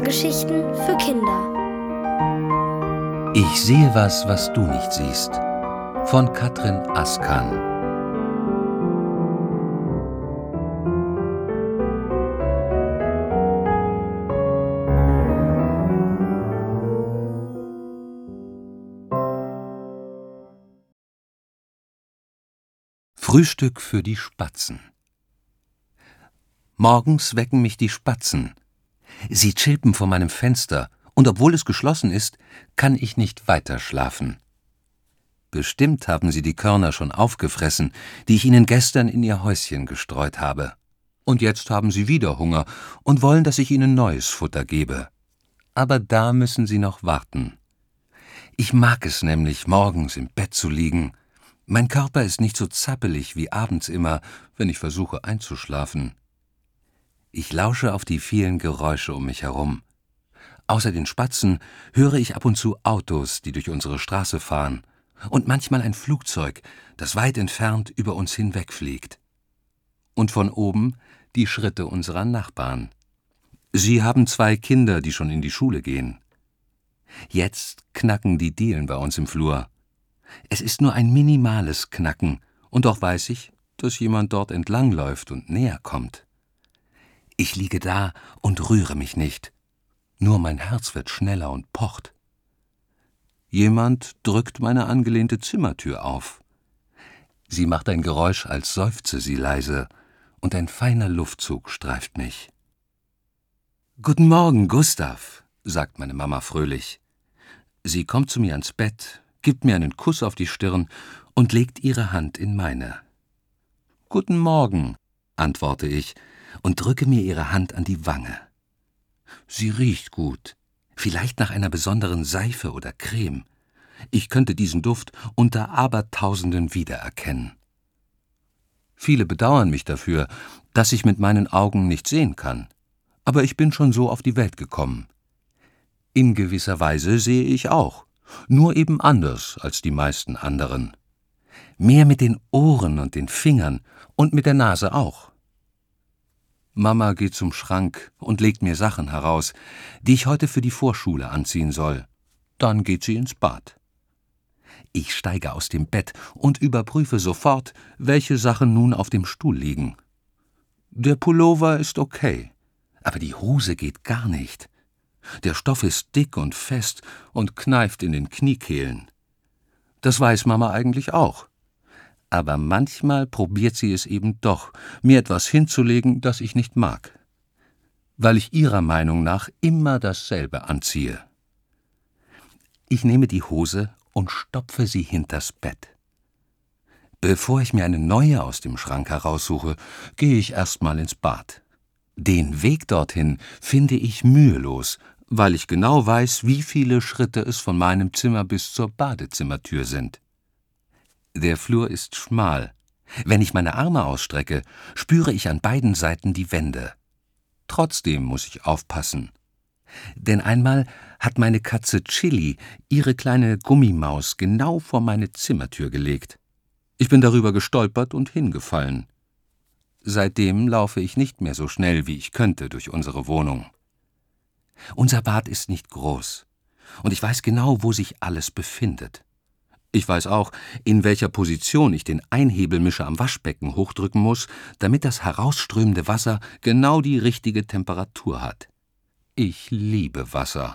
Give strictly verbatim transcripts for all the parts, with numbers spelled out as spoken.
Hörgeschichten für Kinder. Ich sehe was, was du nicht siehst. Von Katrin Askan. Frühstück für die Spatzen. Morgens wecken mich die Spatzen. Sie chilpen vor meinem Fenster, und obwohl es geschlossen ist, kann ich nicht weiter schlafen. Bestimmt haben sie die Körner schon aufgefressen, die ich ihnen gestern in ihr Häuschen gestreut habe. Und jetzt haben sie wieder Hunger und wollen, dass ich ihnen neues Futter gebe. Aber da müssen sie noch warten. Ich mag es nämlich, morgens im Bett zu liegen. Mein Körper ist nicht so zappelig wie abends immer, wenn ich versuche einzuschlafen. Ich lausche auf die vielen Geräusche um mich herum. Außer den Spatzen höre ich ab und zu Autos, die durch unsere Straße fahren, und manchmal ein Flugzeug, das weit entfernt über uns hinwegfliegt. Und von oben die Schritte unserer Nachbarn. Sie haben zwei Kinder, die schon in die Schule gehen. Jetzt knacken die Dielen bei uns im Flur. Es ist nur ein minimales Knacken, und doch weiß ich, dass jemand dort entlangläuft und näher kommt. Ich liege da und rühre mich nicht. Nur mein Herz wird schneller und pocht. Jemand drückt meine angelehnte Zimmertür auf. Sie macht ein Geräusch, als seufze sie leise, und ein feiner Luftzug streift mich. »Guten Morgen, Gustav«, sagt meine Mama fröhlich. Sie kommt zu mir ans Bett, gibt mir einen Kuss auf die Stirn und legt ihre Hand in meine. »Guten Morgen«, antworte ich und drücke mir ihre Hand an die Wange. Sie riecht gut, vielleicht nach einer besonderen Seife oder Creme. Ich könnte diesen Duft unter Abertausenden wiedererkennen. Viele bedauern mich dafür, dass ich mit meinen Augen nicht sehen kann. Aber ich bin schon so auf die Welt gekommen. In gewisser Weise sehe ich auch, nur eben anders als die meisten anderen. Mehr mit den Ohren und den Fingern und mit der Nase auch. Mama geht zum Schrank und legt mir Sachen heraus, die ich heute für die Vorschule anziehen soll. Dann geht sie ins Bad. Ich steige aus dem Bett und überprüfe sofort, welche Sachen nun auf dem Stuhl liegen. Der Pullover ist okay, aber die Hose geht gar nicht. Der Stoff ist dick und fest und kneift in den Kniekehlen. Das weiß Mama eigentlich auch. Aber manchmal probiert sie es eben doch, mir etwas hinzulegen, das ich nicht mag. Weil ich ihrer Meinung nach immer dasselbe anziehe. Ich nehme die Hose und stopfe sie hinters Bett. Bevor ich mir eine neue aus dem Schrank heraussuche, gehe ich erst mal ins Bad. Den Weg dorthin finde ich mühelos, weil ich genau weiß, wie viele Schritte es von meinem Zimmer bis zur Badezimmertür sind. Der Flur ist schmal. Wenn ich meine Arme ausstrecke, spüre ich an beiden Seiten die Wände. Trotzdem muss ich aufpassen. Denn einmal hat meine Katze Chili ihre kleine Gummimaus genau vor meine Zimmertür gelegt. Ich bin darüber gestolpert und hingefallen. Seitdem laufe ich nicht mehr so schnell, wie ich könnte, durch unsere Wohnung. Unser Bad ist nicht groß, und ich weiß genau, wo sich alles befindet. Ich weiß auch, in welcher Position ich den Einhebelmischer am Waschbecken hochdrücken muss, damit das herausströmende Wasser genau die richtige Temperatur hat. Ich liebe Wasser.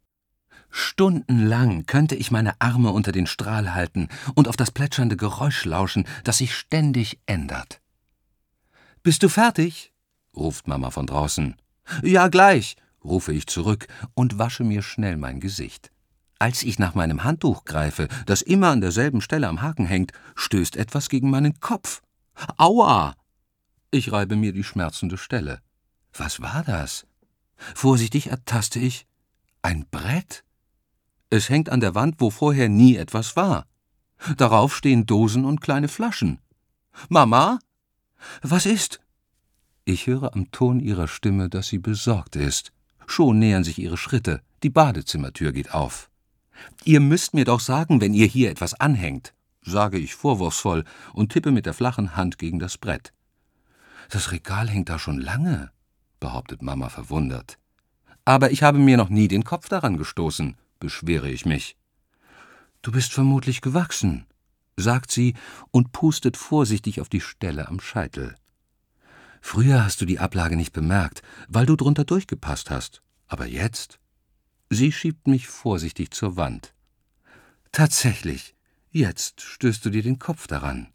Stundenlang könnte ich meine Arme unter den Strahl halten und auf das plätschernde Geräusch lauschen, das sich ständig ändert. »Bist du fertig?« ruft Mama von draußen. »Ja, gleich«, rufe ich zurück und wasche mir schnell mein Gesicht. Als ich nach meinem Handtuch greife, das immer an derselben Stelle am Haken hängt, stößt etwas gegen meinen Kopf. Aua! Ich reibe mir die schmerzende Stelle. Was war das? Vorsichtig ertaste ich. Ein Brett? Es hängt an der Wand, wo vorher nie etwas war. Darauf stehen Dosen und kleine Flaschen. »Mama? Was ist?« Ich höre am Ton ihrer Stimme, dass sie besorgt ist. Schon nähern sich ihre Schritte. Die Badezimmertür geht auf. »Ihr müsst mir doch sagen, wenn ihr hier etwas anhängt«, sage ich vorwurfsvoll und tippe mit der flachen Hand gegen das Brett. »Das Regal hängt da schon lange«, behauptet Mama verwundert. Aber ich habe mir noch nie den Kopf daran gestoßen, beschwere ich mich. »Du bist vermutlich gewachsen«, sagt sie und pustet vorsichtig auf die Stelle am Scheitel. »Früher hast du die Ablage nicht bemerkt, weil du drunter durchgepasst hast. Aber jetzt?« Sie schiebt mich vorsichtig zur Wand. »Tatsächlich, jetzt stößt du dir den Kopf daran.«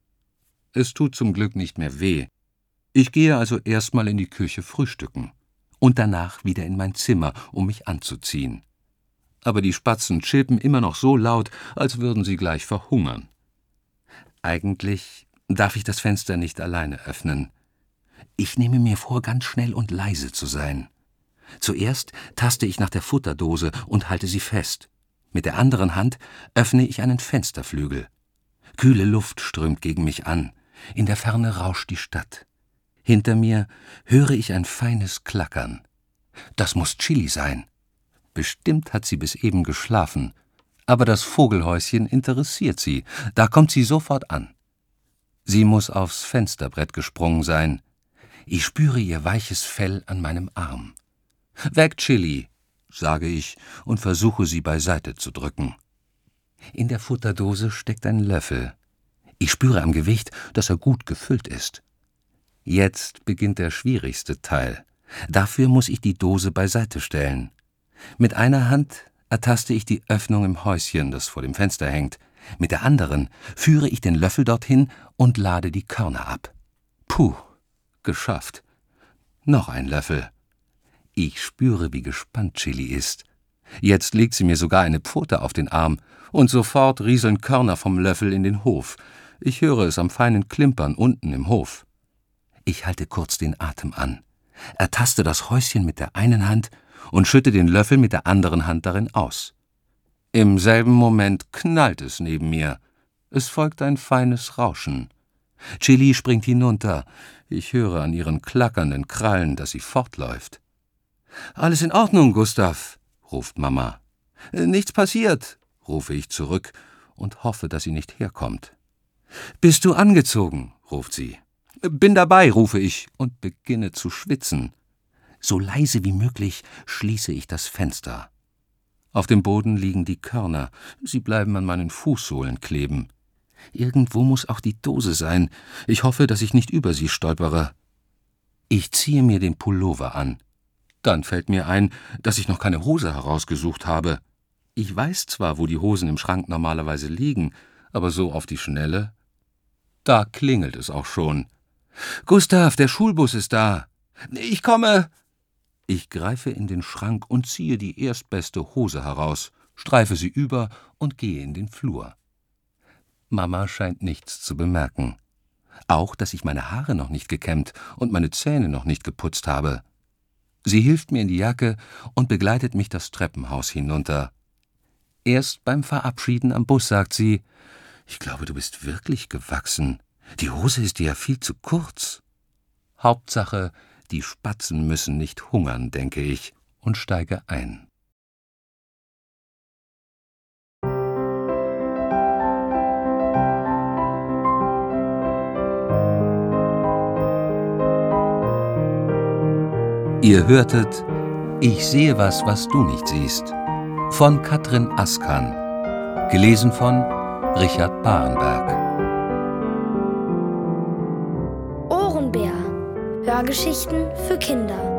Es tut zum Glück nicht mehr weh. Ich gehe also erstmal in die Küche frühstücken und danach wieder in mein Zimmer, um mich anzuziehen. Aber die Spatzen chirpen immer noch so laut, als würden sie gleich verhungern. Eigentlich darf ich das Fenster nicht alleine öffnen. Ich nehme mir vor, ganz schnell und leise zu sein. Zuerst taste ich nach der Futterdose und halte sie fest. Mit der anderen Hand öffne ich einen Fensterflügel. Kühle Luft strömt gegen mich an. In der Ferne rauscht die Stadt. Hinter mir höre ich ein feines Klackern. Das muss Chili sein. Bestimmt hat sie bis eben geschlafen. Aber das Vogelhäuschen interessiert sie. Da kommt sie sofort an. Sie muss aufs Fensterbrett gesprungen sein. Ich spüre ihr weiches Fell an meinem Arm. »Weg, Chili«, sage ich und versuche, sie beiseite zu drücken. In der Futterdose steckt ein Löffel. Ich spüre am Gewicht, dass er gut gefüllt ist. Jetzt beginnt der schwierigste Teil. Dafür muss ich die Dose beiseite stellen. Mit einer Hand ertaste ich die Öffnung im Häuschen, das vor dem Fenster hängt. Mit der anderen führe ich den Löffel dorthin und lade die Körner ab. Puh, geschafft. Noch ein Löffel. Ich spüre, wie gespannt Chili ist. Jetzt legt sie mir sogar eine Pfote auf den Arm und sofort rieseln Körner vom Löffel in den Hof. Ich höre es am feinen Klimpern unten im Hof. Ich halte kurz den Atem an, ertaste das Häuschen mit der einen Hand und schütte den Löffel mit der anderen Hand darin aus. Im selben Moment knallt es neben mir. Es folgt ein feines Rauschen. Chili springt hinunter. Ich höre an ihren klackernden Krallen, dass sie fortläuft. »Alles in Ordnung, Gustav«, ruft Mama. »Nichts passiert«, rufe ich zurück und hoffe, dass sie nicht herkommt. »Bist du angezogen?«, ruft sie. »Bin dabei«, rufe ich und beginne zu schwitzen. So leise wie möglich schließe ich das Fenster. Auf dem Boden liegen die Körner. Sie bleiben an meinen Fußsohlen kleben. Irgendwo muss auch die Dose sein. Ich hoffe, dass ich nicht über sie stolpere. Ich ziehe mir den Pullover an. Dann fällt mir ein, dass ich noch keine Hose herausgesucht habe. Ich weiß zwar, wo die Hosen im Schrank normalerweise liegen, aber so auf die Schnelle. Da klingelt es auch schon. »Gustav, der Schulbus ist da!« »Ich komme!« Ich greife in den Schrank und ziehe die erstbeste Hose heraus, streife sie über und gehe in den Flur. Mama scheint nichts zu bemerken. Auch, dass ich meine Haare noch nicht gekämmt und meine Zähne noch nicht geputzt habe. Sie hilft mir in die Jacke und begleitet mich das Treppenhaus hinunter. Erst beim Verabschieden am Bus sagt sie, »Ich glaube, du bist wirklich gewachsen. Die Hose ist dir ja viel zu kurz.« Hauptsache, die Spatzen müssen nicht hungern, denke ich, und steige ein. Ihr hörtet »Ich sehe was, was du nicht siehst« von Katrin Askan, gelesen von Richard Barenberg. Ohrenbär. Hörgeschichten für Kinder.